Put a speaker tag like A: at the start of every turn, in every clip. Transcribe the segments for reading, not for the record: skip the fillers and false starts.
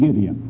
A: Gideon.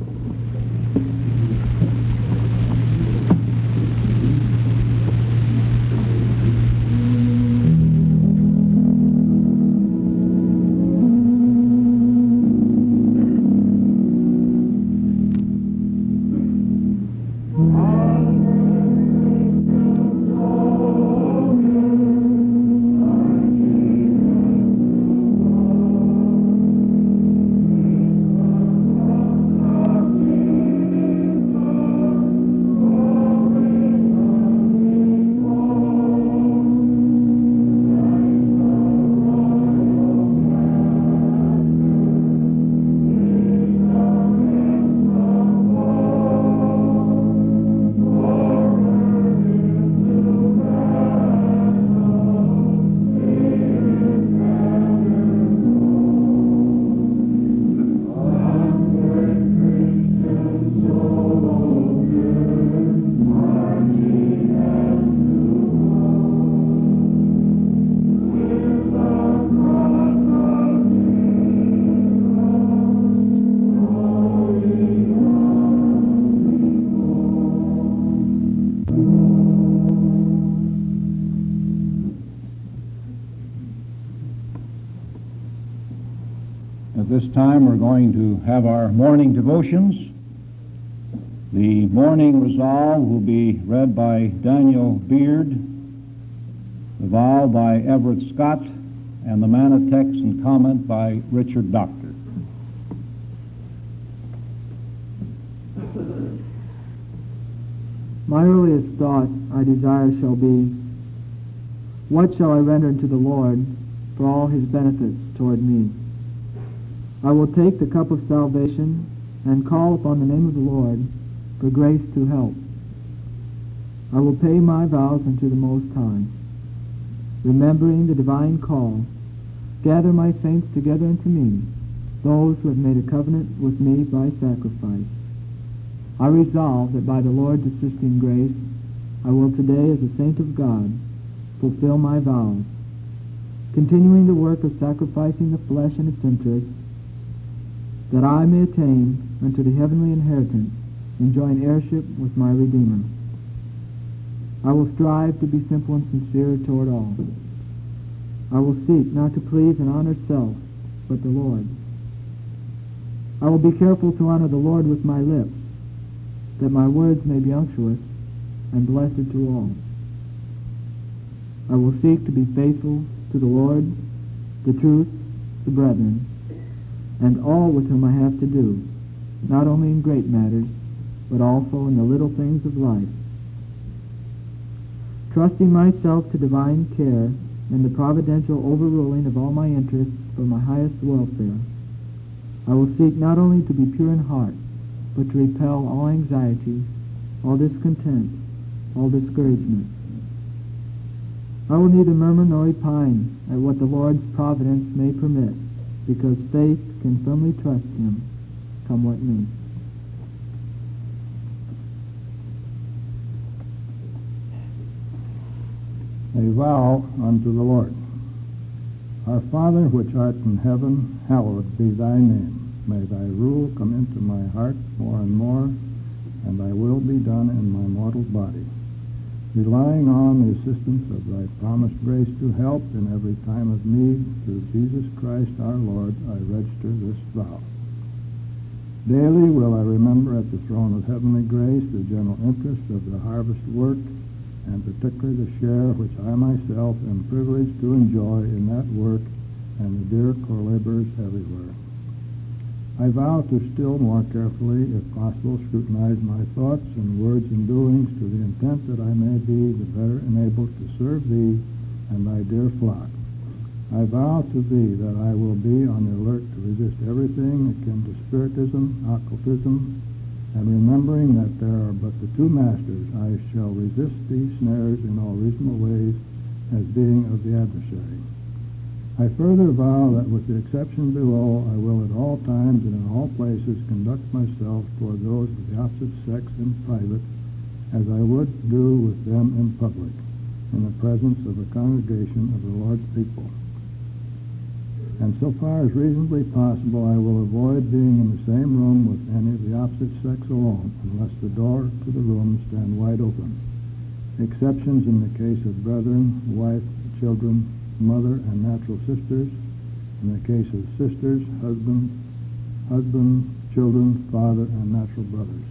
A: At this time, we're going to have our morning devotions. The morning resolve will be read by Daniel Beard, the vow by Everett Scott, and the manna text and comment by Richard Doctor.
B: My earliest thought, I desire, shall be, what shall I render unto the Lord for all his benefits toward me? I will take the cup of salvation and call upon the name of the Lord for grace to help. I will pay my vows unto the Most High. Remembering the divine call, gather my saints together unto me, those who have made a covenant with me by sacrifice. I resolve that by the Lord's assisting grace, I will today, as a saint of God, fulfill my vows, continuing the work of sacrificing the flesh and its interests, that I may attain unto the heavenly inheritance, enjoying heirship with my Redeemer. I will strive to be simple and sincere toward all. I will seek not to please and honor self, but the Lord. I will be careful to honor the Lord with my lips, that my words may be unctuous and blessed to all. I will seek to be faithful to the Lord, the truth, the brethren, and all with whom I have to do, not only in great matters, but also in the little things of life. Trusting myself to divine care and the providential overruling of all my interests for my highest welfare, I will seek not only to be pure in heart, but to repel all anxiety, all discontent, all discouragement. I will neither murmur nor repine at what the Lord's providence may permit, because faith can firmly trust him, come what may.
A: A vow unto the Lord. Our Father, which art in heaven, hallowed be thy name. May thy rule come into my heart more and more, and thy will be done in my mortal body. Relying on the assistance of thy promised grace to help in every time of need, through Jesus Christ our Lord, I register this vow. Daily will I remember at the throne of heavenly grace the general interest of the harvest work, and particularly the share which I myself am privileged to enjoy in that work and the dear co-laborers everywhere. I vow to still more carefully, if possible, scrutinize my thoughts and words and doings to the intent that I may be the better enabled to serve thee and thy dear flock. I vow to thee that I will be on the alert to resist everything akin to spiritism, occultism, and remembering that there are but the two masters, I shall resist these snares in all reasonable ways as being of the adversary. I further vow that with the exception below, I will at all times and in all places conduct myself toward those of the opposite sex in private as I would do with them in public, in the presence of a congregation of the Lord's people. and so far as reasonably possible, I will avoid being in the same room with any of the opposite sex alone, unless the door to the room stand wide open. Exceptions in the case of brethren, wife, children, mother, and natural sisters. In the case of sisters, husband, children, father, and natural brothers.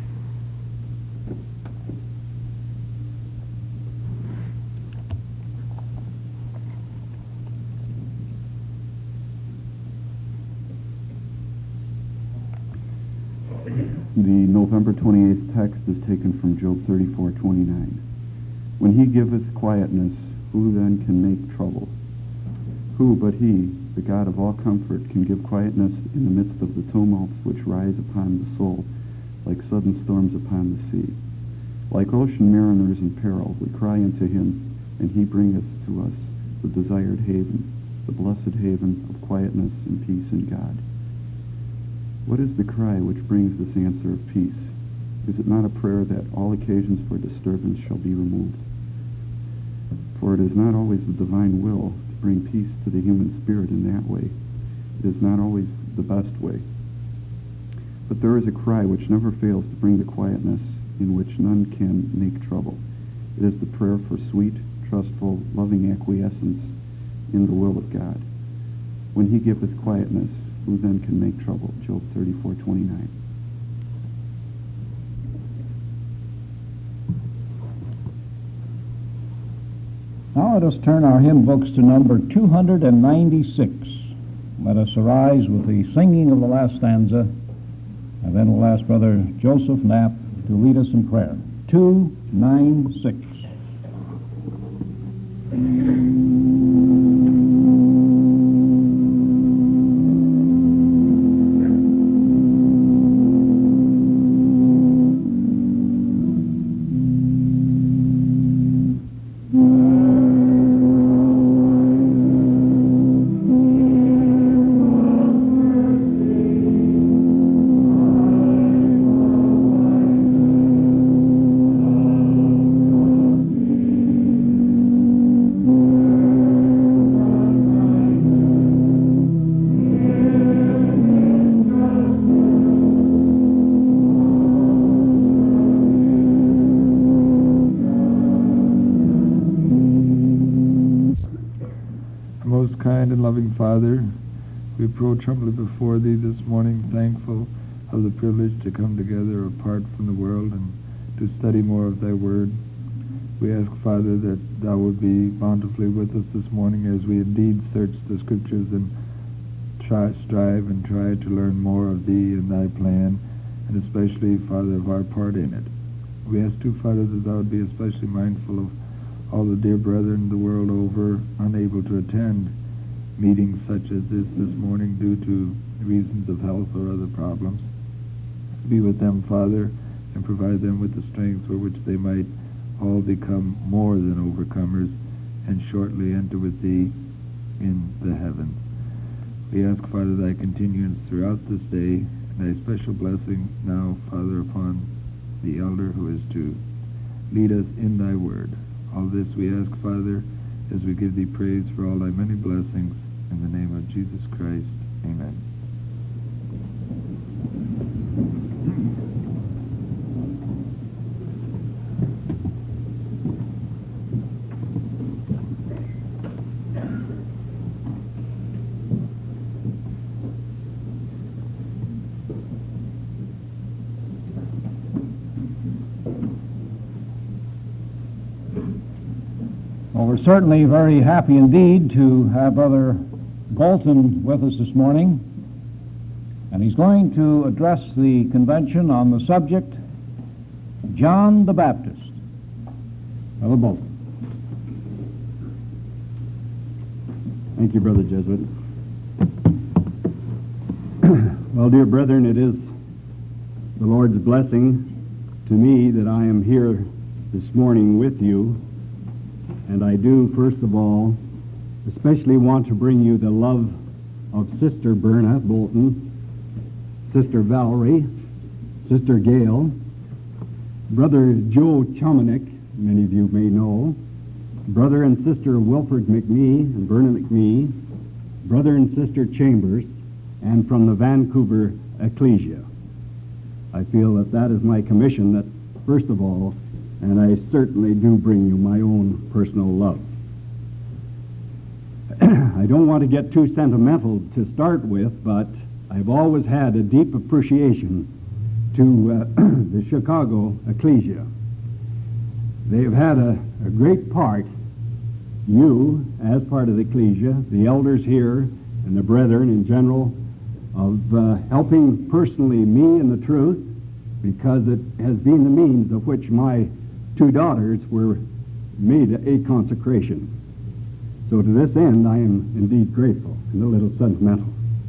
C: The November 28th text is taken from Job 34:29. When he giveth quietness, who then can make trouble? Who but he, the God of all comfort, can give quietness in the midst of the tumults which rise upon the soul, like sudden storms upon the sea? Like ocean mariners in peril, we cry unto him, and he bringeth to us the desired haven, the blessed haven of quietness and peace in God. What is the cry which brings this answer of peace? Is it not a prayer that all occasions for disturbance shall be removed? For it is not always the divine will to bring peace to the human spirit in that way. It is not always the best way. But there is a cry which never fails to bring the quietness in which none can make trouble. It is the prayer for sweet, trustful, loving acquiescence in the will of God. When he giveth quietness, who then can make trouble? Job 34:29.
D: Now let us turn our hymn books to number 296. Let us arise with the singing of the last stanza, and then we'll ask Brother Joseph Knapp to lead us in prayer. 296.
A: Most kind and loving Father, we approach humbly before Thee this morning, thankful of the privilege to come together apart from the world and to study more of Thy Word. We ask, Father, that Thou would be bountifully with us this morning as we indeed search the Scriptures and strive and try to learn more of Thee and Thy plan, and especially, Father, of our part in it. We ask, too, Father, that Thou would be especially mindful of all the dear brethren the world over unable to attend meetings such as this morning due to reasons of health or other problems. Be with them, Father, and provide them with the strength for which they might all become more than overcomers and shortly enter with Thee in the heavens. We ask, Father, Thy continuance throughout this day, and Thy special blessing now, Father, upon the elder who is to lead us in Thy Word. All this we ask, Father, as we give Thee praise for all Thy many blessings. In the name of Jesus Christ, amen.
D: Well, we're certainly very happy indeed to have Brother Bolton with us this morning, and he's going to address the convention on the subject, John the Baptist. Brother Bolton.
E: Thank you, Brother Jesuit. Well, dear brethren, it is the Lord's blessing to me that I am here this morning with you, and I do, first of all, especially want to bring you the love of Sister Berna Bolton, Sister Valerie, Sister Gail, Brother Joe Chominek, many of you may know, Brother and Sister Wilford McMee and Berna McMee, Brother and Sister Chambers, and from the Vancouver Ecclesia. I feel that that is my commission, that first of all, and I certainly do bring you my own personal love. I don't want to get too sentimental to start with, but I've always had a deep appreciation to the Chicago Ecclesia. They've had a great part, you as part of the Ecclesia, the elders here, and the brethren in general, of helping personally me in the truth, because it has been the means of which my two daughters were made a consecration. So to this end, I am indeed grateful and a little sentimental.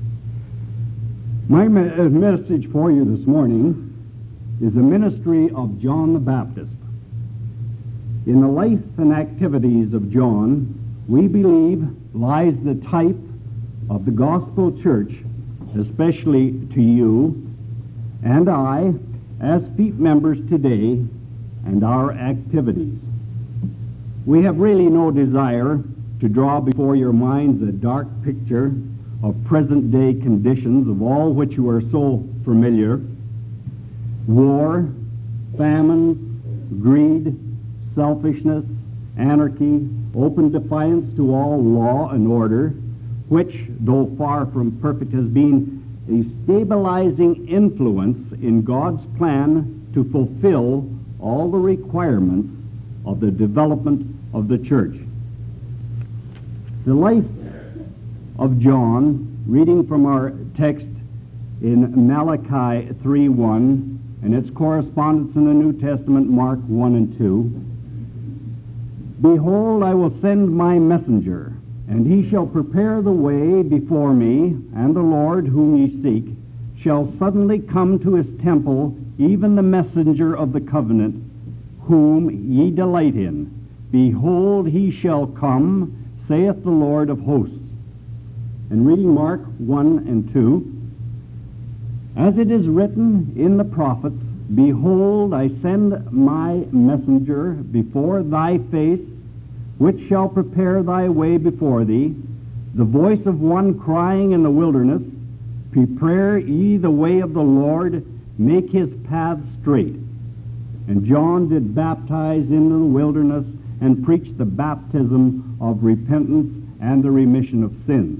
E: My message for you this morning is the ministry of John the Baptist. In the life and activities of John, we believe lies the type of the gospel church, especially to you and I, as feet members today, and our activities. We have really no desire to draw before your minds a dark picture of present-day conditions of all which you are so familiar: war, famines, greed, selfishness, anarchy, open defiance to all law and order, which, though far from perfect, has been a stabilizing influence in God's plan to fulfill all the requirements of the development of the church. The life of John, reading from our text in Malachi 3:1 and its correspondence in the New Testament, Mark 1 and 2, "Behold, I will send my messenger, and he shall prepare the way before me, and the Lord whom ye seek shall suddenly come to his temple, even the messenger of the covenant, whom ye delight in. Behold, he shall come, saith the Lord of hosts." And reading Mark 1 and 2, "As it is written in the prophets, Behold, I send my messenger before thy face, which shall prepare thy way before thee, the voice of one crying in the wilderness, Prepare ye the way of the Lord, make his paths straight. And John did baptize in the wilderness, and preach the baptism of repentance and the remission of sins."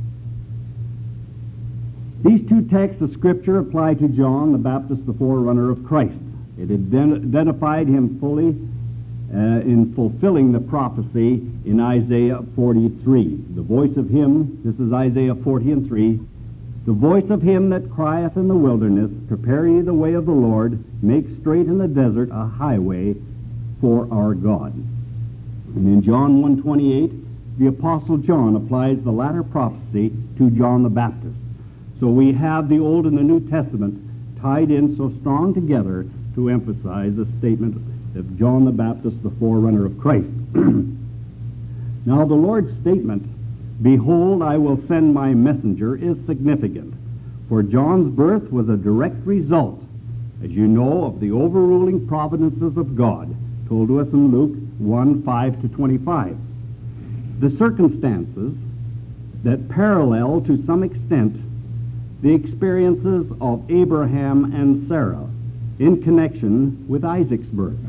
E: These two texts of Scripture apply to John the Baptist, the forerunner of Christ. It identified him fully in fulfilling the prophecy in Isaiah 43. The voice of him, this is Isaiah 40 and 3, "The voice of him that crieth in the wilderness, Prepare ye the way of the Lord, make straight in the desert a highway for our God." And in John 1:28, the Apostle John applies the latter prophecy to John the Baptist. So we have the Old and the New Testament tied in so strong together to emphasize the statement of John the Baptist, the forerunner of Christ. Now the Lord's statement, "Behold, I will send my messenger," is significant, for John's birth was a direct result, as you know, of the overruling providences of God, told to us in Luke 1:5-25. The circumstances that parallel to some extent the experiences of Abraham and Sarah in connection with Isaac's birth,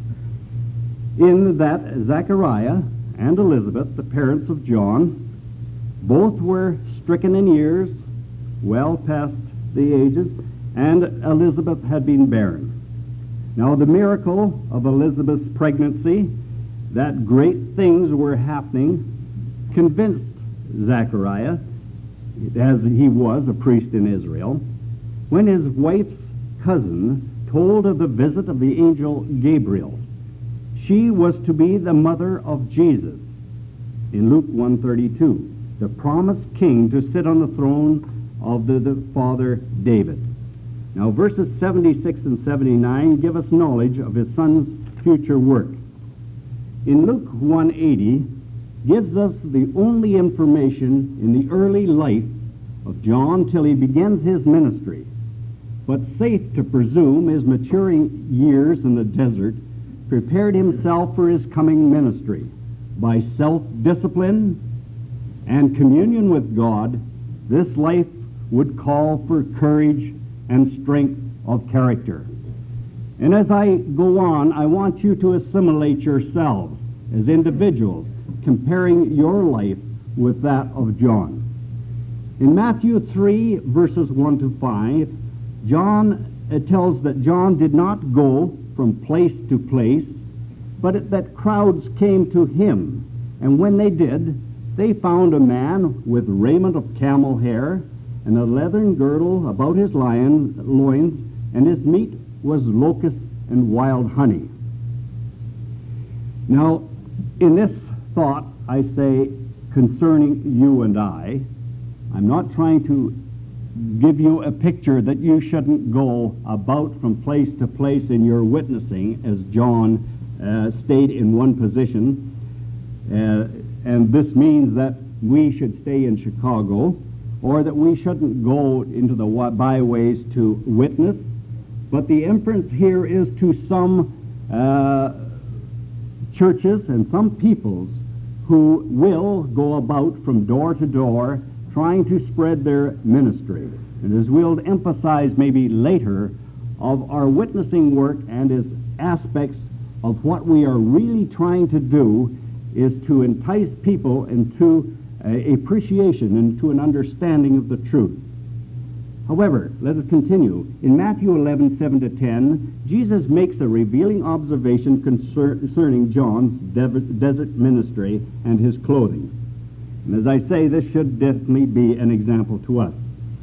E: in that Zechariah and Elizabeth, the parents of John, both were stricken in years, well past the ages, and Elizabeth had been barren. Now the miracle of Elizabeth's pregnancy, that great things were happening, convinced Zechariah, as he was a priest in Israel, when his wife's cousin told of the visit of the angel Gabriel. She was to be the mother of Jesus, in Luke 1:32, the promised king to sit on the throne of the father David. Now verses 76 and 79 give us knowledge of his son's future work. In Luke 1:80 gives us the only information in the early life of John till he begins his ministry, but safe to presume his maturing years in the desert prepared himself for his coming ministry by self-discipline and communion with God, this life would call for courage and strength of character. And as I go on, I want you to assimilate yourselves as individuals, comparing your life with that of John. In Matthew 3, verses 1 to 5, it tells that John did not go from place to place, but that crowds came to him. And when they did, they found a man with raiment of camel hair and a leathern girdle about his loins, and his meat was locusts and wild honey. Now, in this thought, I say concerning you and I'm not trying to give you a picture that you shouldn't go about from place to place in your witnessing, as John stayed in one position. And this means that we should stay in Chicago, or that we shouldn't go into the byways to witness. But the inference here is to some churches and some peoples who will go about from door to door trying to spread their ministry. And as we'll emphasize maybe later, of our witnessing work and as aspects of what we are really trying to do is to entice people into appreciation and to an understanding of the truth. However, let us continue. In Matthew 11, 7 to 10, Jesus makes a revealing observation concerning John's desert ministry and his clothing. And as I say, this should definitely be an example to us.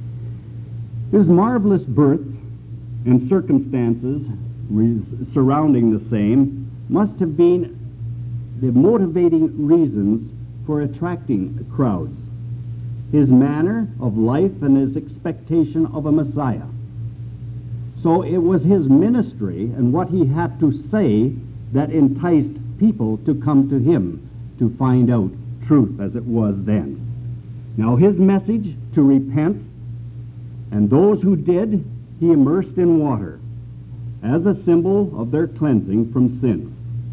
E: His marvelous birth and circumstances surrounding the same must have been the motivating reasons for attracting crowds. His manner of life and his expectation of a Messiah. So it was his ministry and what he had to say that enticed people to come to him to find out truth as it was then. Now his message to repent, and those who did, he immersed in water as a symbol of their cleansing from sin.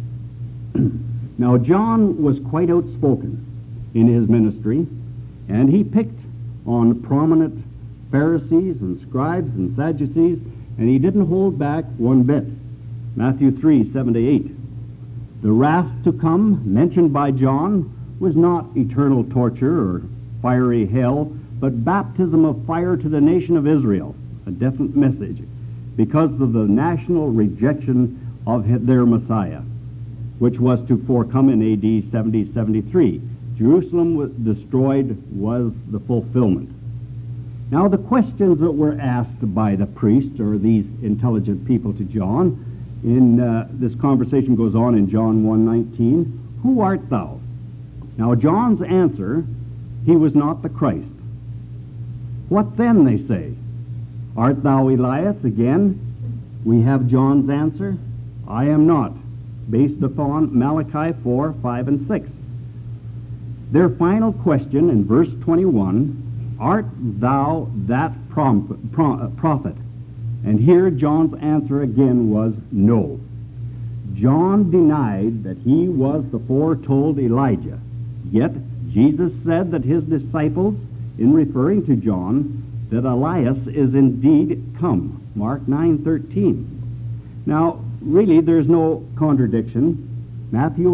E: Now John was quite outspoken in his ministry, and he picked on prominent Pharisees and scribes and Sadducees, and he didn't hold back one bit. Matthew 3, 7 to 8. The wrath to come mentioned by John was not eternal torture or fiery hell, but baptism of fire to the nation of Israel, a definite message, because of the national rejection of their Messiah, which was to forecome in AD 70-73. Jerusalem was destroyed was the fulfillment. Now the questions that were asked by the priest or these intelligent people to John, in this conversation goes on in John 1:19, who art thou? Now John's answer, he was not the Christ. What then, they say? Art thou Elias? Again, we have John's answer, I am not, based upon Malachi 4, 5, and 6. Their final question in verse 21, art thou that prophet? And here John's answer again was no. John denied that he was the foretold Elijah. Yet Jesus said that his disciples, in referring to John, that Elias is indeed come. Mark 9:13. Now, really, there's no contradiction. Matthew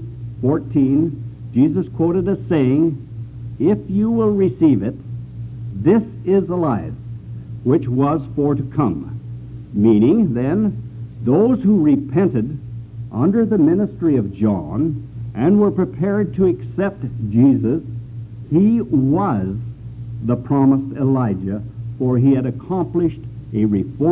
E: 11:14, Jesus quoted as saying, if you will receive it, this is Elias, which was for to come. Meaning, then, those who repented under the ministry of John and were prepared to accept Jesus, he was the promised Elijah, for he had accomplished a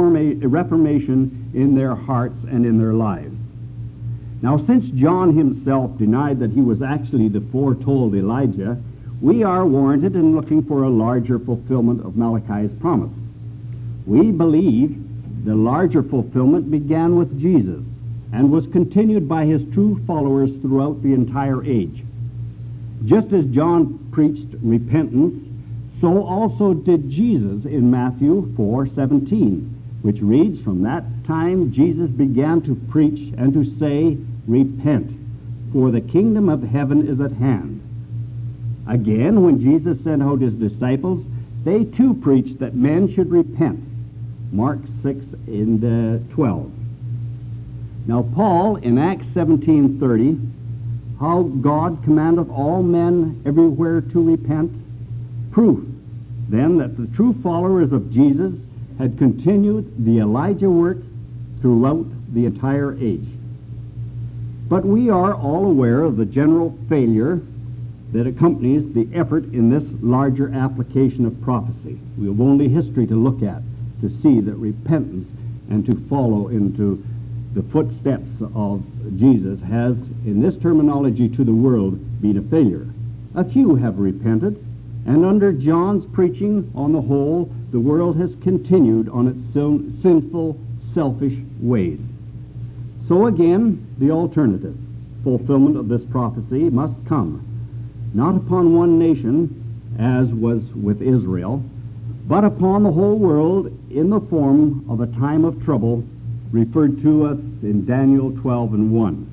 E: reformation in their hearts and in their lives. Now, since John himself denied that he was actually the foretold Elijah, we are warranted in looking for a larger fulfillment of Malachi's promise. We believe the larger fulfillment began with Jesus and was continued by his true followers throughout the entire age. Just as John preached repentance, so also did Jesus in Matthew 4:17, which reads, from that time Jesus began to preach and to say, repent, for the kingdom of heaven is at hand. Again, when Jesus sent out his disciples, they too preached that men should repent. Mark 6 and 12. Now Paul, in Acts 17:30, how God commandeth all men everywhere to repent, proof then that the true followers of Jesus had continued the Elijah work throughout the entire age. But we are all aware of the general failure that accompanies the effort in this larger application of prophecy. We have only history to look at to see that repentance and to follow into the footsteps of Jesus has, in this terminology to the world, been a failure. A few have repented, and under John's preaching, on the whole, the world has continued on its sinful, selfish ways. So again, the alternative, fulfillment of this prophecy, must come, not upon one nation, as was with Israel, but upon the whole world in the form of a time of trouble referred to us in Daniel 12 and 1.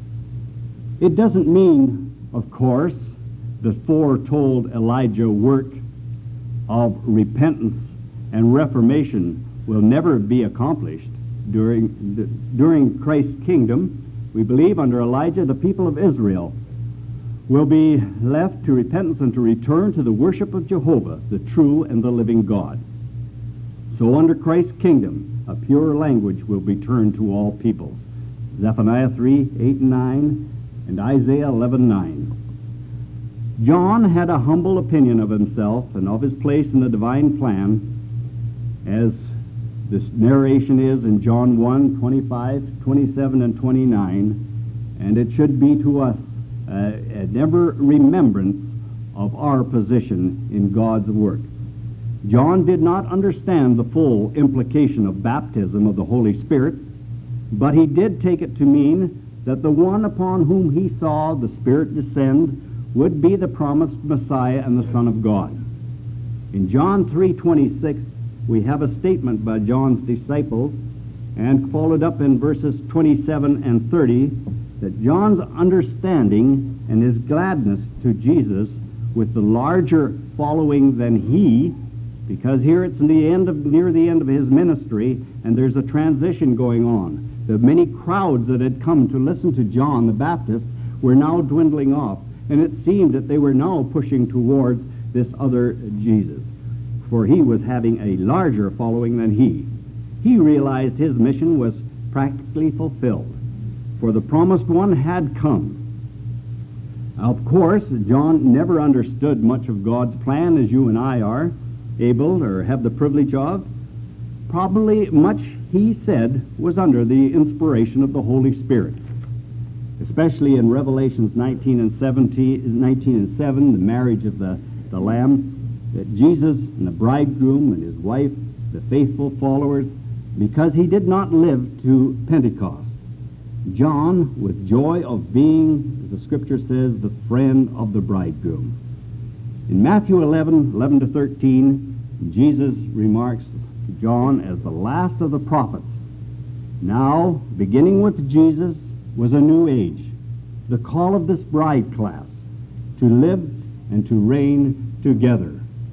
E: It doesn't mean, of course, the foretold Elijah work of repentance and reformation will never be accomplished during Christ's kingdom. We believe under Elijah the people of Israel will be left to repentance and to return to the worship of Jehovah, the true and the living God. So under Christ's kingdom, a pure language will be turned to all peoples. Zephaniah 3, 8 and 9, and Isaiah 11, 9. John had a humble opinion of himself and of his place in the divine plan, as this narration is in John 1, 25, 27, and 29, and it should be to us an ever remembrance of our position in God's work. John did not understand the full implication of baptism of the Holy Spirit, but he did take it to mean that the one upon whom he saw the Spirit descend would be the promised Messiah and the Son of God. In John 3:26, we have a statement by John's disciples, and followed up in verses 27 and 30, that John's understanding and his gladness to Jesus with the larger following than he, because here it's near the end of his ministry, and there's a transition going on. The many crowds that had come to listen to John the Baptist were now dwindling off, and it seemed that they were now pushing towards this other Jesus, for he was having a larger following than he. He realized his mission was practically fulfilled, for the promised one had come. Of course, John never understood much of God's plan as you and I are able or have the privilege of. Probably much he said was under the inspiration of the Holy Spirit, especially in Revelations 19 and 7, the marriage of the Lamb, that Jesus and the bridegroom and his wife, the faithful followers, because he did not live to Pentecost. John, with joy of being, as the Scripture says, the friend of the bridegroom. In Matthew 11 to 13, Jesus remarks John as the last of the prophets. Now, beginning with Jesus, was a new age, the call of this bride class to live and to reign together.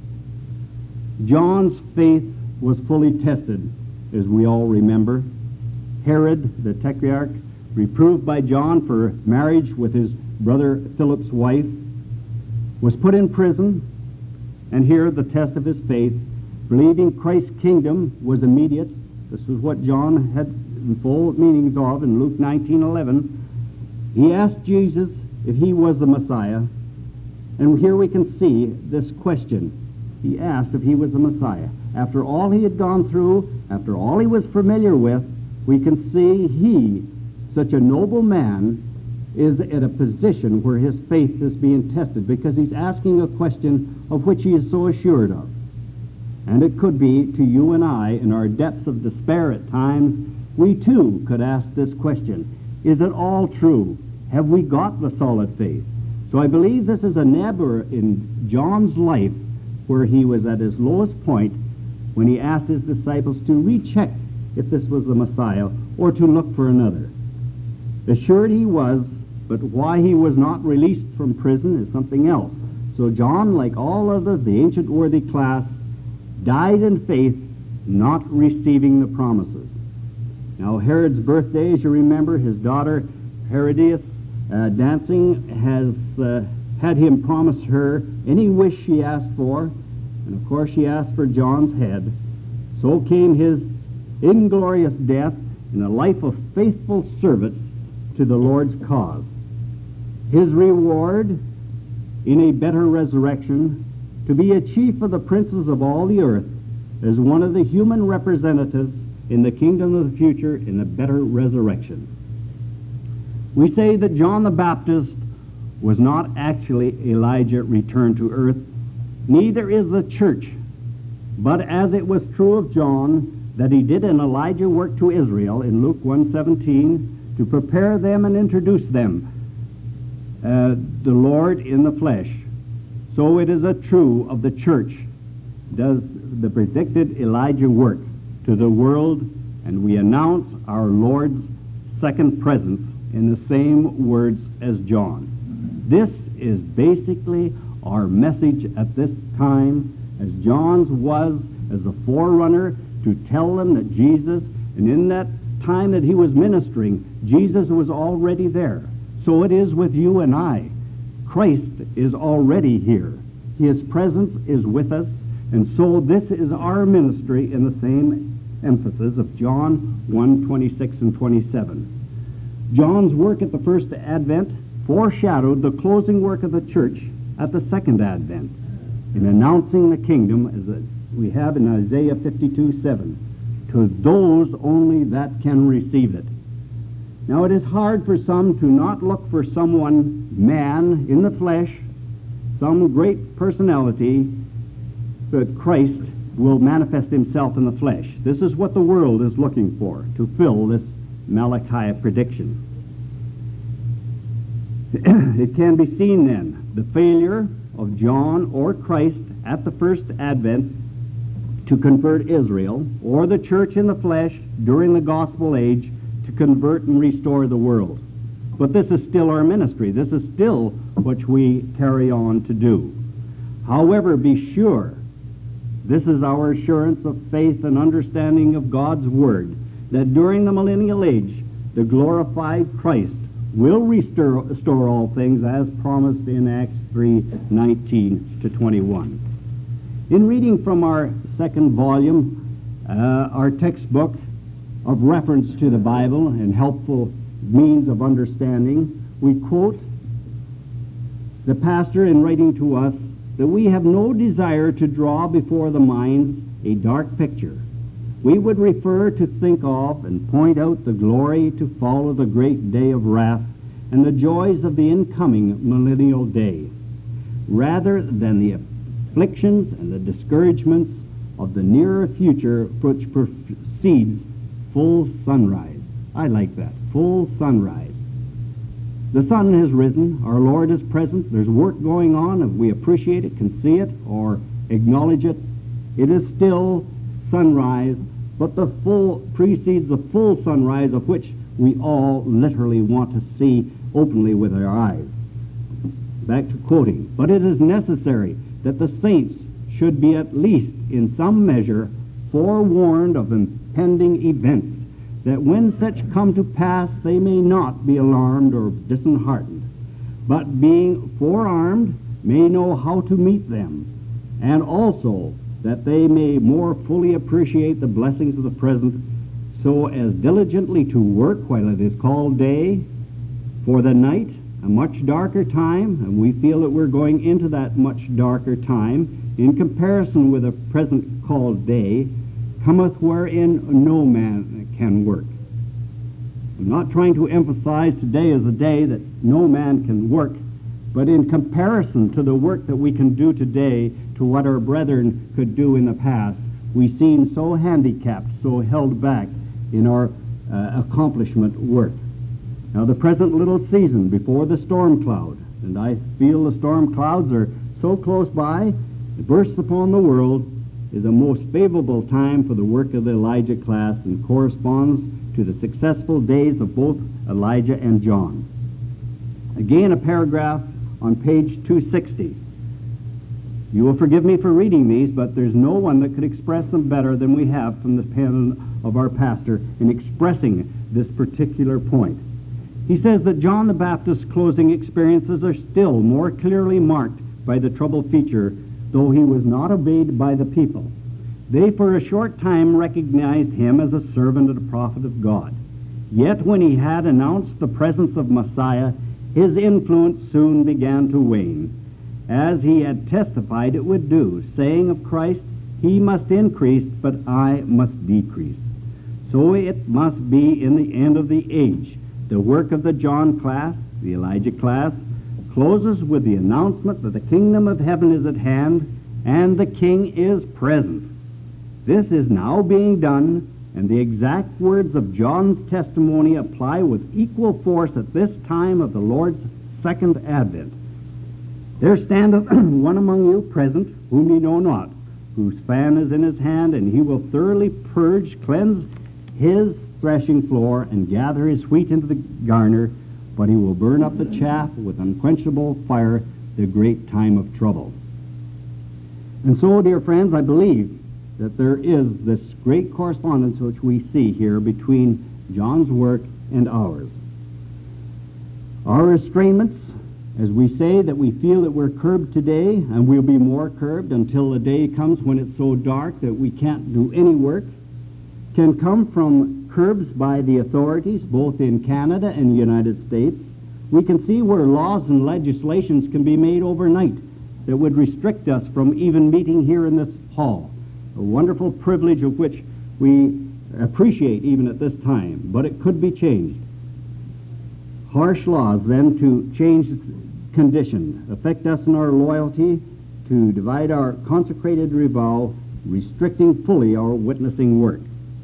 E: John's faith was fully tested, as we all remember. Herod, the Tetrarch, reproved by John for marriage with his brother Philip's wife, was put in prison, and here the test of his faith, believing Christ's kingdom was immediate. This was what John had full meanings of in Luke 19:11. He asked Jesus if he was the Messiah, and here we can see this question. He asked if he was the Messiah. After all he had gone through, after all he was familiar with, we can see he, such a noble man, is at a position where his faith is being tested, because he's asking a question of which he is so assured of. And it could be to you and I, in our depths of despair at times, we too could ask this question: is it all true? Have we got the solid faith? So I believe this is an ebb in John's life where he was at his lowest point when he asked his disciples to recheck if this was the Messiah or to look for another. Assured he was, but why he was not released from prison is something else. So John, like all others, the ancient worthy class, died in faith, not receiving the promises. Now, Herod's birthday, as you remember, his daughter Herodias dancing has had him promise her any wish she asked for, and of course she asked for John's head. So came his inglorious death in a life of faithful service to the Lord's cause. His reward in a better resurrection, to be a chief of the princes of all the earth, as one of the human representatives in the kingdom of the future in a better resurrection. We say that John the Baptist was not actually Elijah returned to earth, neither is the church, but as it was true of John that he did an Elijah work to Israel in Luke 1:17 to prepare them and introduce them the Lord in the flesh, so it is a true of the church does the predicted Elijah work to the world, and we announce our Lord's second presence in the same words as John. This is basically our message at this time, as John's was as a forerunner to tell them that Jesus, and in that time that he was ministering, Jesus was already there. So it is with you and I. Christ is already here. His presence is with us, and so this is our ministry in the same emphasis of John 1:26 and 27. John's work at the first advent foreshadowed the closing work of the church at the second advent in announcing the kingdom, as we have in Isaiah 52:7, to those only that can receive it. Now it is hard for some to not look for someone, man in the flesh, some great personality, that Christ will manifest himself in the flesh. This is what the world is looking for, to fill this Malachi prediction. It can be seen then, the failure of John or Christ at the first advent to convert Israel, or the church in the flesh during the gospel age to convert and restore the world. But this is still our ministry. This is still what we carry on to do. However, be sure, this is our assurance of faith and understanding of God's Word, that during the millennial age, the glorified Christ will restore all things as promised in Acts 3:19-21. In reading from our second volume, our textbook of reference to the Bible and helpful means of understanding, we quote the pastor in writing to us that we have no desire to draw before the minds a dark picture. We would refer to think of and point out the glory to follow the great day of wrath and the joys of the incoming millennial day, rather than the afflictions and the discouragements of the nearer future which precedes full sunrise. I like that, full sunrise. The sun has risen, our Lord is present, there's work going on. If we appreciate it, can see it, or acknowledge it, it is still sunrise, but the full precedes the full sunrise, of which we all literally want to see openly with our eyes. Back to quoting. But it is necessary that the saints should be at least in some measure forewarned of impending events, that when such come to pass they may not be alarmed or disheartened, but being forearmed may know how to meet them, and also that they may more fully appreciate the blessings of the present, so as diligently to work while it is called day, for the night, a much darker time, and we feel that we're going into that much darker time, in comparison with the present called day, cometh wherein no man can work. I'm not trying to emphasize today as a day that no man can work, but in comparison to the work that we can do today to what our brethren could do in the past, we seem so handicapped, so held back in our accomplishment work. Now, the present little season before the storm cloud, and I feel the storm clouds are so close by, it bursts upon the world, is a most favorable time for the work of the Elijah class and corresponds to the successful days of both Elijah and John. Again, a paragraph on page 260. You will forgive me for reading these, but there's no one that could express them better than we have from the pen of our pastor in expressing this particular point. He says that John the Baptist's closing experiences are still more clearly marked by the trouble feature, though he was not obeyed by the people. They for a short time recognized him as a servant and a prophet of God. Yet when he had announced the presence of Messiah, his influence soon began to wane, as he had testified it would do, saying of Christ, "He must increase, but I must decrease." So it must be in the end of the age. The work of the John class, the Elijah class, closes with the announcement that the kingdom of heaven is at hand and the king is present. This is now being done, and the exact words of John's testimony apply with equal force at this time of the Lord's second advent. "There standeth one among you present, whom ye know not, whose fan is in his hand, and he will thoroughly purge, cleanse his threshing floor, and gather his wheat into the garner, but he will burn up the chaff with unquenchable fire, the great time of trouble." And so, dear friends, I believe that there is this great correspondence which we see here between John's work and ours. Our restrainments, as we say that we feel that we're curbed today, and we'll be more curbed until the day comes when it's so dark that we can't do any work, can come from curbs by the authorities, both in Canada and the United States. We can see where laws and legislations can be made overnight that would restrict us from even meeting here in this hall, a wonderful privilege of which we appreciate even at this time, but it could be changed. Harsh laws then to change condition, affect us in our loyalty, to divide our consecrated revow, restricting fully our witnessing work.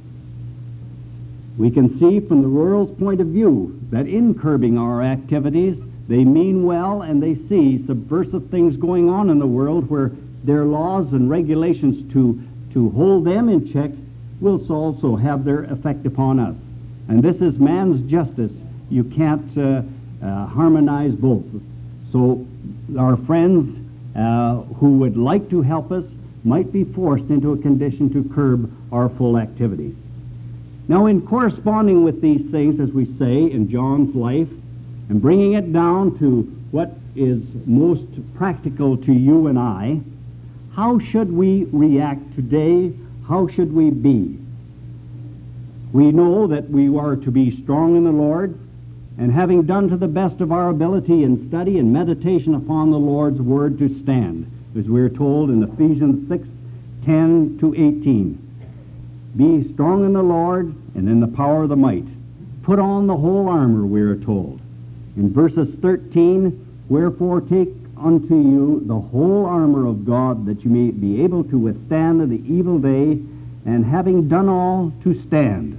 E: We can see from the world's point of view that in curbing our activities, they mean well and they see subversive things going on in the world where their laws and regulations to hold them in check will also have their effect upon us. And this is man's justice. You can't harmonize both. So our friends who would like to help us might be forced into a condition to curb our full activities. Now, in corresponding with these things, as we say, in John's life, and bringing it down to what is most practical to you and I, how should we react today? How should we be? We know that we are to be strong in the Lord, and having done to the best of our ability in study and meditation upon the Lord's Word, to stand, as we are told in Ephesians 6:10-18. Be strong in the Lord and in the power of the might. Put on the whole armor, we are told. In verses 13, wherefore take unto you the whole armor of God, that you may be able to withstand the evil day, and having done all, to stand.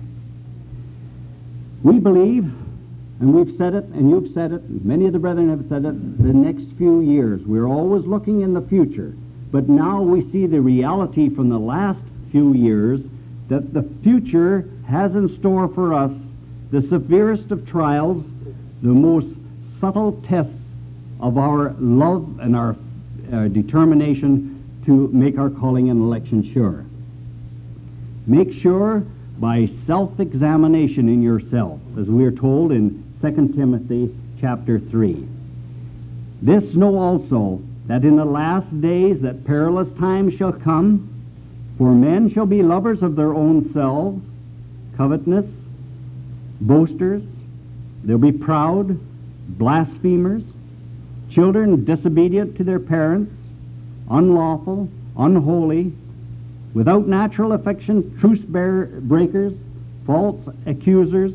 E: We believe, and we've said it, and you've said it, and many of the brethren have said it, the next few years. We're always looking in the future, but now we see the reality from the last few years that the future has in store for us the severest of trials, the most subtle tests of our love and our determination to make our calling and election sure. Make sure by self-examination in yourself, as we are told in 2 Timothy chapter 3. This know also, that in the last days that perilous times shall come, for men shall be lovers of their own selves, covetous, boasters, they'll be proud, blasphemers, children disobedient to their parents, unlawful, unholy, without natural affection, truce breakers, false accusers,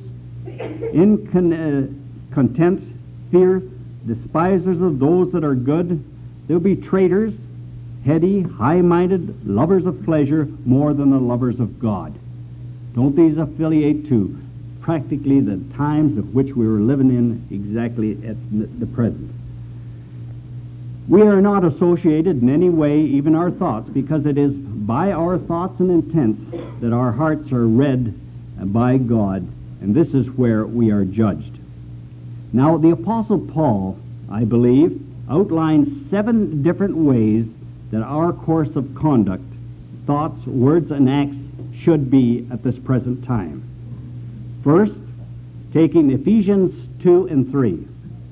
E: incontent, fierce, despisers of those that are good. They'll be traitors, heady, high-minded, lovers of pleasure more than the lovers of God. Don't these affiliate to practically the times of which we were living in exactly at the present? We are not associated in any way, even our thoughts, because it is by our thoughts and intents that our hearts are read by God, and this is where we are judged. Now, the Apostle Paul, I believe, outlines 7 different ways that our course of conduct, thoughts, words, and acts should be at this present time. First, taking Ephesians 2 and 3.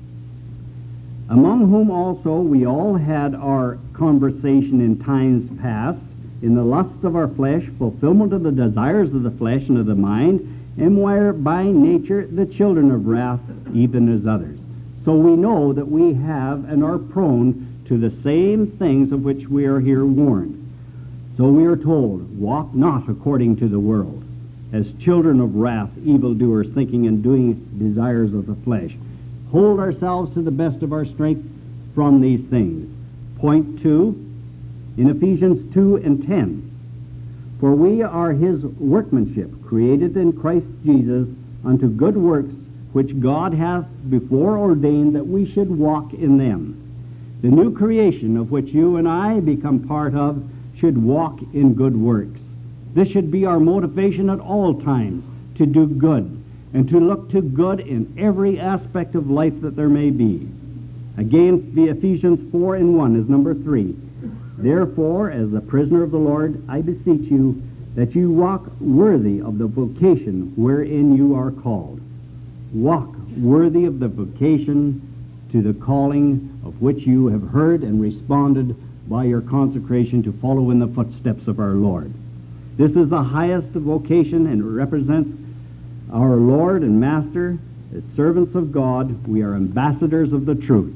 E: Among whom also we all had our conversation in times past, in the lust of our flesh, fulfillment of the desires of the flesh and of the mind, and were by nature the children of wrath, even as others. So we know that we have and are prone to the same things of which we are here warned. So we are told, walk not according to the world, as children of wrath, evildoers, thinking and doing desires of the flesh. Hold ourselves to the best of our strength from these things. Point 2, in Ephesians 2 and 10. For we are his workmanship, created in Christ Jesus unto good works, which God hath before ordained that we should walk in them. The new creation of which you and I become part of should walk in good works. This should be our motivation at all times, to do good, and to look to good in every aspect of life that there may be. Again, the Ephesians 4 and 1 is number 3. Therefore, as the prisoner of the Lord, I beseech you that you walk worthy of the vocation wherein you are called. Walk worthy of the vocation to the calling of which you have heard and responded by your consecration to follow in the footsteps of our Lord. This is the highest vocation and represents our Lord and Master. As servants of God, we are ambassadors of the truth.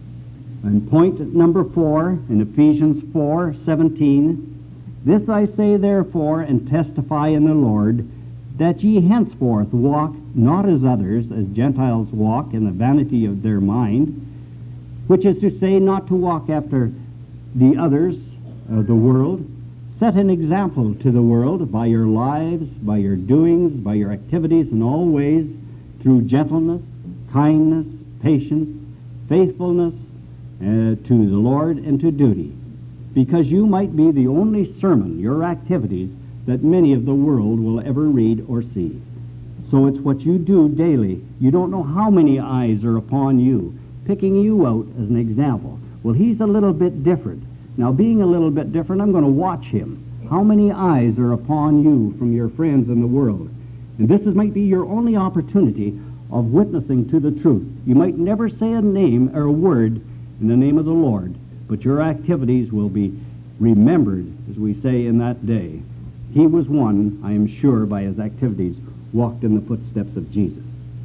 E: And point number 4 in Ephesians 4:17, this I say therefore and testify in the Lord, that ye henceforth walk not as others, as Gentiles walk in the vanity of their mind, which is to say, not to walk after the others of the world. Set an example to the world by your lives, by your doings, by your activities in all ways, through gentleness, kindness, patience, faithfulness to the Lord and to duty, because you might be the only sermon, your activities, that many of the world will ever read or see. So it's what you do daily. You don't know how many eyes are upon you, picking you out as an example. Well, he's a little bit different. Now, being a little bit different, I'm going to watch him. How many eyes are upon you from your friends in the world? And this might be your only opportunity of witnessing to the truth. You might never say a name or a word in the name of the Lord, but your activities will be remembered, as we say in that day. He was one, I am sure, by his activities, walked in the footsteps of Jesus.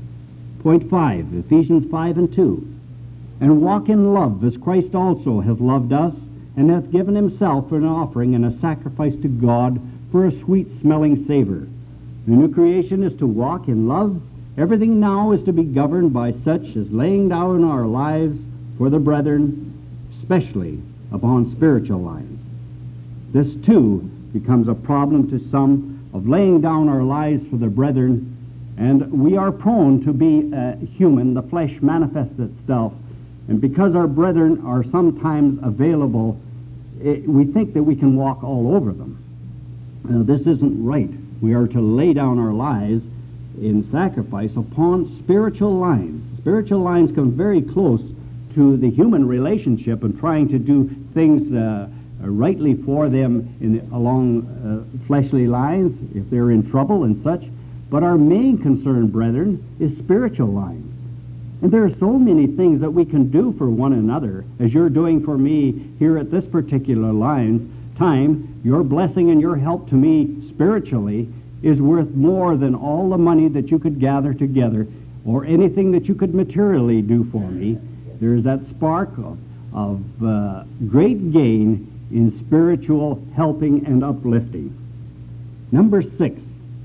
E: Point 5, Ephesians 5 and 2. And walk in love, as Christ also hath loved us, and hath given himself for an offering and a sacrifice to God for a sweet-smelling savor. The new creation is to walk in love. Everything now is to be governed by such as laying down our lives for the brethren, especially upon spiritual lines. This, too, becomes a problem to some of laying down our lives for the brethren, and we are prone to be human. The flesh manifests itself, and because our brethren are sometimes available, we think that we can walk all over them. This isn't right. We are to lay down our lives in sacrifice upon spiritual lines. Spiritual lines come very close to the human relationship and trying to do things rightly for them along fleshly lines if they're in trouble and such. But our main concern, brethren, is spiritual lines. And there are so many things that we can do for one another, as you're doing for me here at this particular time. Your blessing and your help to me spiritually is worth more than all the money that you could gather together or anything that you could materially do for me. There's that spark of great gain in spiritual helping and uplifting. Number 6,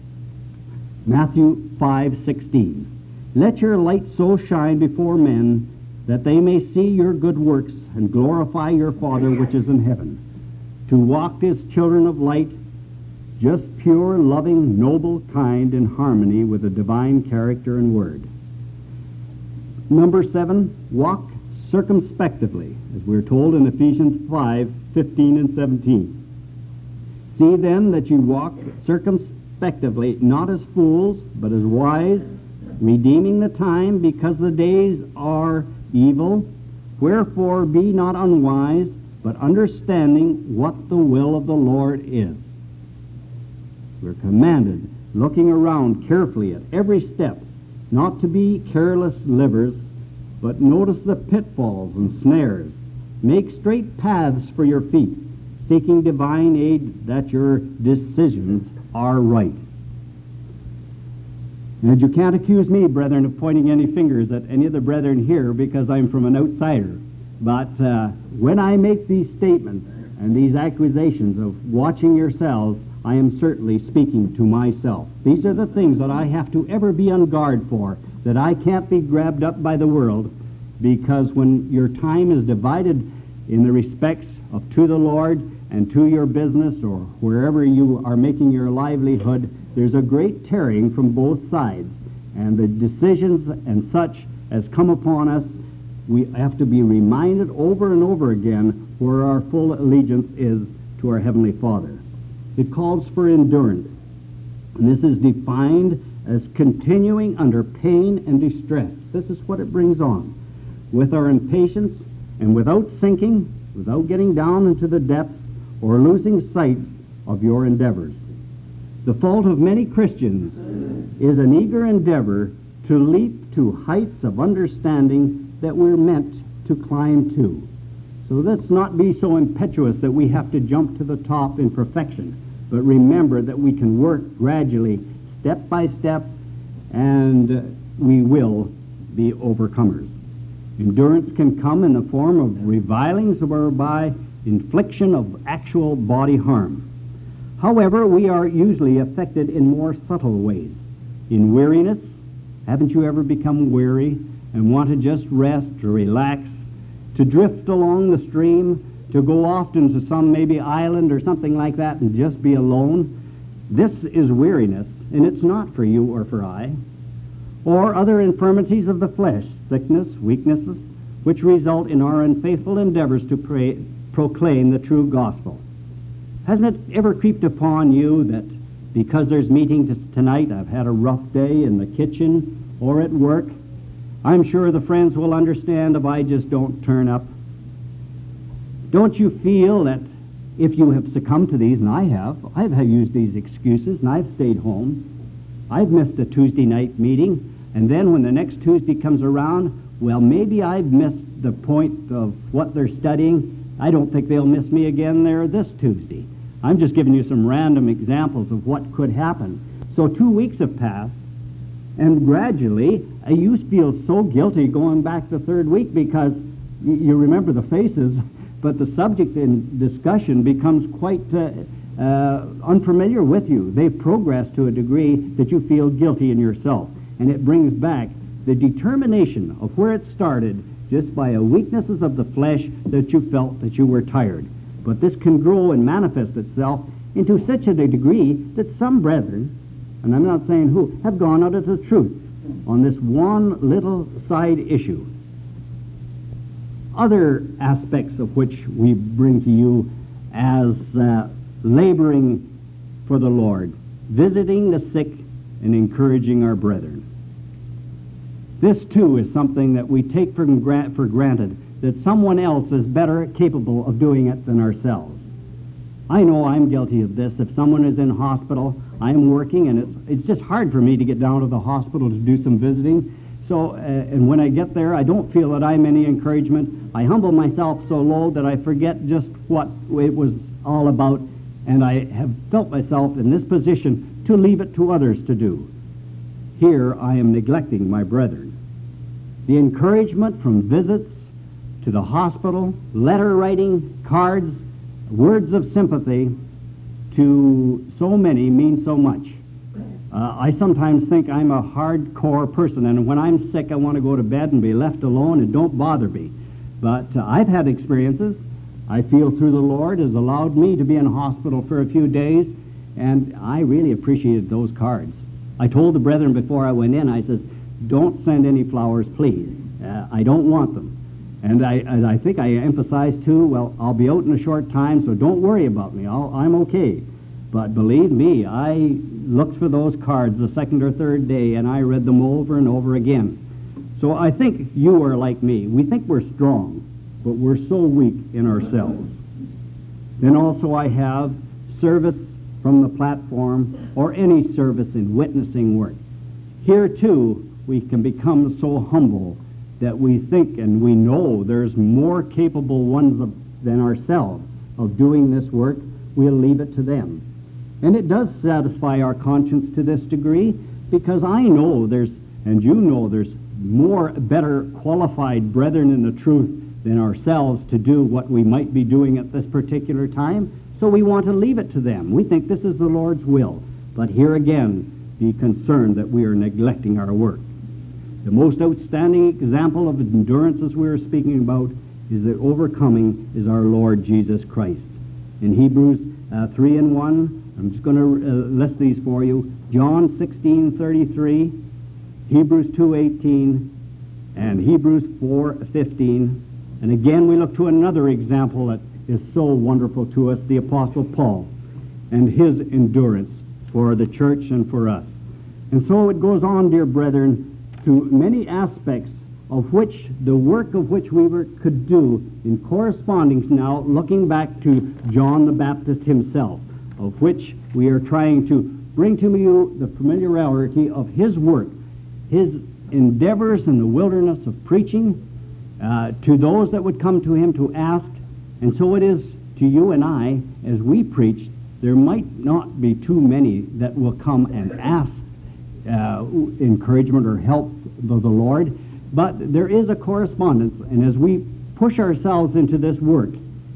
E: Matthew 5:16. Let your light so shine before men that they may see your good works and glorify your Father which is in heaven. To walk as children of light, just pure, loving, noble, kind, in harmony with the divine character and word. Number 7, walk circumspectively, as we're told in Ephesians 5:15 and 17. See then that you walk circumspectively, not as fools, but as wise, redeeming the time, because the days are evil. Wherefore be not unwise, but understanding what the will of the Lord is. We're commanded, looking around carefully at every step, not to be careless livers, but notice the pitfalls and snares. Make straight paths for your feet, seeking divine aid that your decisions are right. And you can't accuse me, brethren, of pointing any fingers at any of the brethren here because I'm from an outsider. But when I make these statements and these accusations of watching yourselves, I am certainly speaking to myself. These are the things that I have to ever be on guard for, that I can't be grabbed up by the world, because when your time is divided in the respects of to the Lord and to your business or wherever you are making your livelihood, there's a great tearing from both sides. And the decisions and such as come upon us, we have to be reminded over and over again where our full allegiance is to our Heavenly Father. It calls for endurance. And this is defined as continuing under pain and distress. This is what it brings on. With our impatience and without sinking, without getting down into the depths or losing sight of your endeavors. The fault of many Christians is an eager endeavor to leap to heights of understanding that we're meant to climb to. So let's not be so impetuous that we have to jump to the top in perfection, but remember that we can work gradually, step by step, and we will be overcomers. Endurance can come in the form of revilings or by infliction of actual body harm. However, we are usually affected in more subtle ways. In weariness, haven't you ever become weary and want to just rest or relax, to drift along the stream, to go off into some maybe island or something like that and just be alone? This is weariness, and it's not for you or for I. Or other infirmities of the flesh, sickness, weaknesses, which result in our unfaithful endeavors to proclaim the true gospel. Hasn't it ever creeped upon you that because there's meeting tonight, I've had a rough day in the kitchen or at work, I'm sure the friends will understand if I just don't turn up? Don't you feel that if you have succumbed to these, and I've used these excuses, and I've stayed home, I've missed a Tuesday night meeting, and then when the next Tuesday comes around, well, maybe I've missed the point of what they're studying. I don't think they'll miss me again there this Tuesday. I'm just giving you some random examples of what could happen. So 2 weeks have passed, and gradually you feel so guilty going back the third week because you remember the faces, but the subject in discussion becomes quite unfamiliar with you. They've progressed to a degree that you feel guilty in yourself, and it brings back the determination of where it started just by a weaknesses of the flesh that you felt that you were tired. But this can grow and manifest itself into such a degree that some brethren, and I'm not saying who, have gone out of the truth on this one little side issue. Other aspects of which we bring to you as laboring for the Lord, visiting the sick and encouraging our brethren. This, too, is something that we take for granted, that someone else is better capable of doing it than ourselves. I know I'm guilty of this. If someone is in hospital, I'm working, and it's just hard for me to get down to the hospital to do some visiting. So, and when I get there, I don't feel that I'm any encouragement. I humble myself so low that I forget just what it was all about, and I have felt myself in this position to leave it to others to do. Here I am neglecting my brethren. The encouragement from visits to the hospital, letter writing, cards, words of sympathy to so many mean so much. I sometimes think I'm a hardcore person, and when I'm sick I want to go to bed and be left alone and don't bother me. But I've had experiences. I feel through the Lord has allowed me to be in hospital for a few days, and I really appreciated those cards. I told the brethren before I went in, I says, don't send any flowers, please. I don't want them. And I think I emphasized too, well, I'll be out in a short time, so don't worry about me. I'm okay. But believe me, I looked for those cards the second or third day, and I read them over and over again. So I think you are like me. We think we're strong. but we're so weak in ourselves. Then also I have service from the platform or any service in witnessing work. Here too, we can become so humble that we think and we know there's more capable ones than ourselves of doing this work. We'll leave it to them. And it does satisfy our conscience to this degree, because I know there's, and you know there's more better qualified brethren in the truth than ourselves to do what we might be doing at this particular time. So we want to leave it to them. We think this is the Lord's will. But here again, be concerned that we are neglecting our work. The most outstanding example of endurance, as we were speaking about, is that overcoming is our Lord Jesus Christ. In Hebrews 3 and 1, I'm just going to list these for you. John 16:33, Hebrews 2:18, and Hebrews 4:15. And again, we look to another example that is so wonderful to us, the Apostle Paul, and his endurance for the church and for us. And so it goes on, dear brethren, to many aspects of which the work of which we could do in corresponding now, looking back to John the Baptist himself, of which we are trying to bring to you the familiarity of his work, his endeavors in the wilderness of preaching to those that would come to him to ask. And so it is to you and I, as we preach, there might not be too many that will come and ask encouragement or help of the Lord, but there is a correspondence, and as we push ourselves into this work,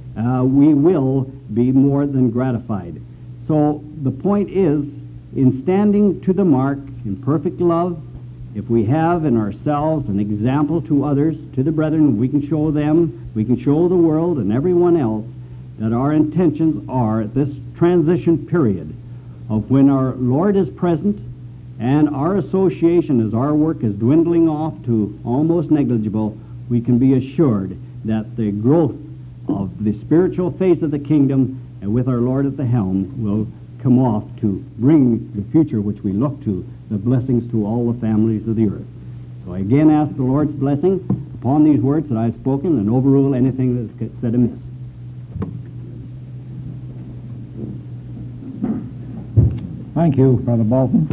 E: we will be more than gratified. So the point is, in standing to the mark in perfect love, if we have in ourselves an example to others, to the brethren, we can show them, we can show the world and everyone else that our intentions are at this transition period of when our Lord is present and our association as our work is dwindling off to almost negligible, we can be assured that the growth of the spiritual face of the kingdom, and with our Lord at the helm, will come off to bring the future which we look to, the blessings to all the families of the earth. So I again ask the Lord's blessing upon these words that I have spoken, and overrule anything that is said amiss.
D: Thank you, Brother Bolton.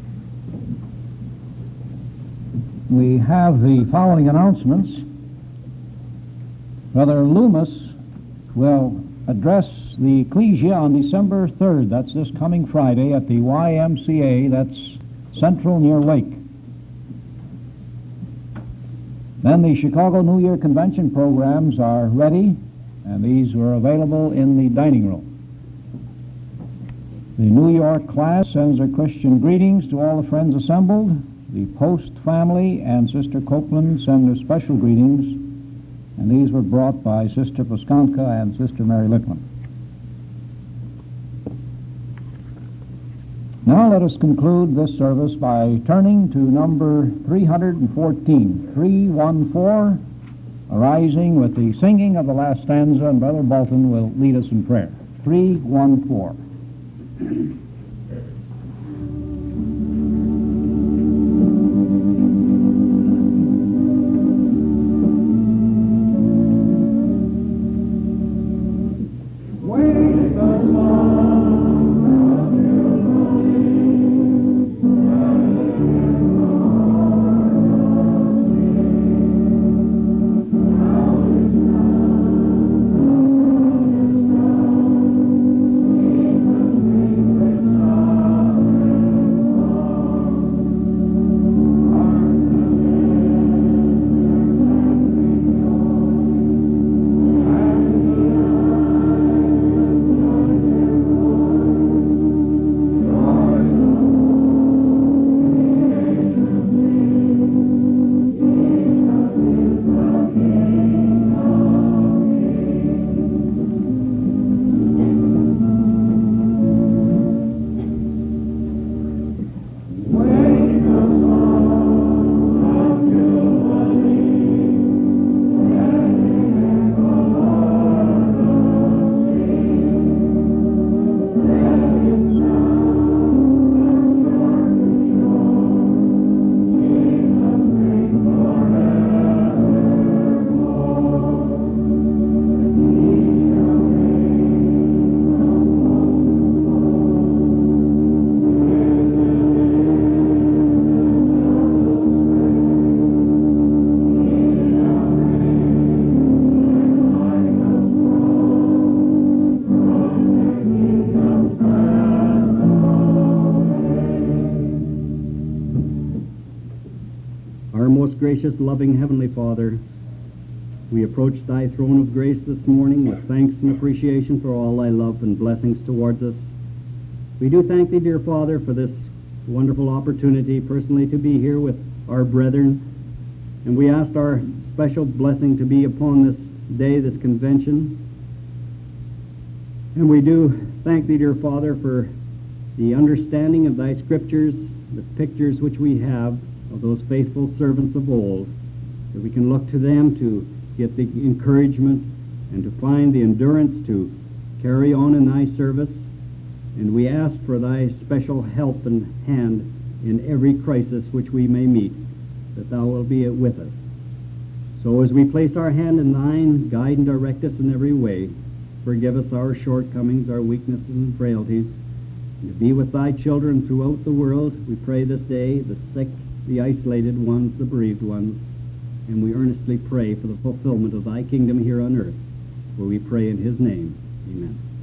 D: We have the following announcements. Brother Loomis will address the ecclesia on December 3rd. That's this coming Friday at the YMCA. That's Central near Lake. Then the Chicago New Year Convention programs are ready, and these are available in the dining room. The New York class sends their Christian greetings to all the friends assembled. The Post family and Sister Copeland send their special greetings, and these were brought by Sister Poskanka and Sister Mary Lickman. Now let us conclude this service by turning to number 314, 314, arising with the singing of the last stanza, and Brother Bolton will lead us in prayer. 314.
E: Our most gracious, loving Heavenly Father, we approach thy throne of grace this morning with thanks and appreciation for all thy love and blessings towards us. We do thank thee, dear Father, for this wonderful opportunity personally to be here with our brethren, and we ask our special blessing to be upon this day, this convention. And we do thank thee, dear Father, for the understanding of thy scriptures, the pictures which we have of those faithful servants of old, that we can look to them to get the encouragement and to find the endurance to carry on in thy service. And we ask for thy special help and hand in every crisis which we may meet, that thou wilt be with us. So as we place our hand in thine, guide and direct us in every way. Forgive us our shortcomings, our weaknesses and frailties, and to be with thy children throughout the world. We pray this day, the sick, the isolated ones, the bereaved ones, and we earnestly pray for the fulfillment of thy kingdom here on earth, for we pray in his name. Amen.